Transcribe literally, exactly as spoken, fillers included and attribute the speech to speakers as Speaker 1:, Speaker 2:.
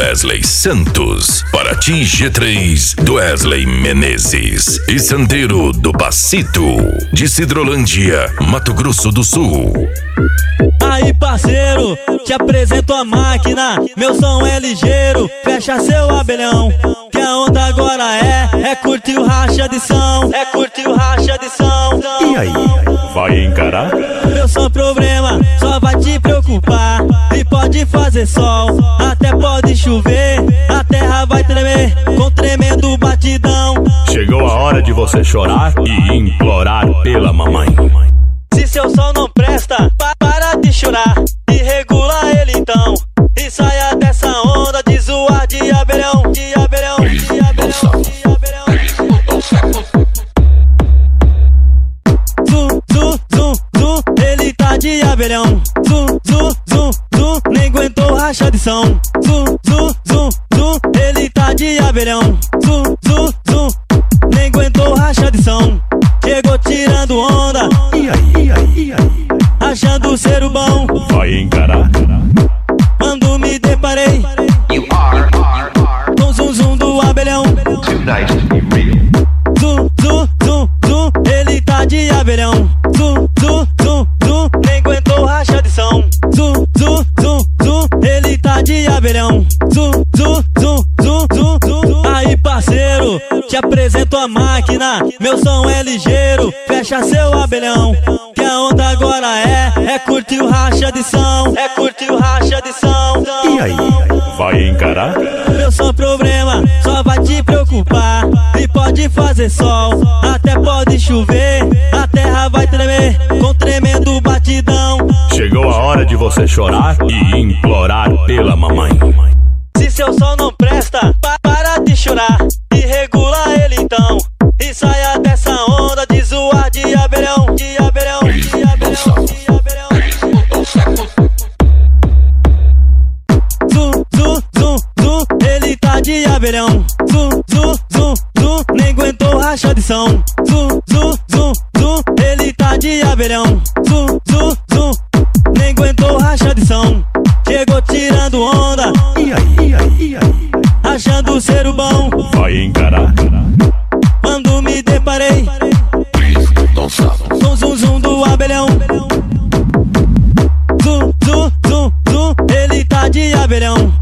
Speaker 1: Wesley Santos, Paraty G três do Wesley Menezes e Santeiro do Bacito, de Cidrolândia, Mato Grosso do Sul.
Speaker 2: Aí parceiro, te apresento a máquina, meu som é ligeiro, fecha seu abelhão, que a onda agora é, é curtir o racha de som, é curtir o racha de som.
Speaker 3: E aí, vai encarar?
Speaker 2: Meu som problema, só vai te preocupar, e pode fazer sol, até pode chover, a terra vai tremer, com tremendo batidão.
Speaker 3: Chegou a hora de você chorar e implorar pela mamãe.
Speaker 2: Se seu som não presta, pa para de chorar e regula ele então, e saia dessa onda de zoar de abelhão, de abelhão, de abelhão, de abelhão. Zum, zum, zum, zum, ele tá de abelhão. Zum, zum, zum, zum, nem aguentou racha de som. Zum, zum, zum, zum, ele tá de abelhão. Zum, zum, zum, nem aguentou racha de som. Chegou tirando onda,
Speaker 3: E aí, e aí, e aí,
Speaker 2: achando ser o bom.
Speaker 3: vai encarar?
Speaker 2: Quando me deparei
Speaker 4: You are, are, are
Speaker 2: com o zum zum do abelhão.
Speaker 4: too nice to be real.
Speaker 2: Zum, zum, zum, zum, ele tá de abelhão. Zum, zum, zum, zum, nem aguentou racha de som. Zum, zum, zum, zum, ele tá de abelhão. Zum, zum, zum, zum, zum, zum. Aí parceiro, te apresento a máquina, meu som é ligeiro, fecha seu abelhão, que a onda agora é, é curtir o racha de som, é curtir o racha de som.
Speaker 3: E aí, vai encarar?
Speaker 2: Meu som problema, só vai te preocupar, e pode fazer sol, até pode chover, a terra vai tremer, com tremendo batidão.
Speaker 3: Chegou a hora de você chorar e implorar pela mamãe.
Speaker 2: Se seu som não presta, pa para de chorar e regula ele então, e saia dessa onda de zoar de abelhão, de abelhão, de abelhão, de abelhão. Zum, zum, zum, zum, ele tá de abelhão. Zum, zum, zum, zum, nem aguentou racha de som. Zum, zum, zum, zum, ele tá de abelhão. Zum, zum, zum, nem aguentou racha de som. Chegou tirando onda,
Speaker 3: E aí, e aí, e aí,
Speaker 2: achando ser o bom.
Speaker 3: vai encarar?
Speaker 2: Quando me deparei com o zum zum do abelhão. Zum, zum, zum, zum, ele tá de abelhão.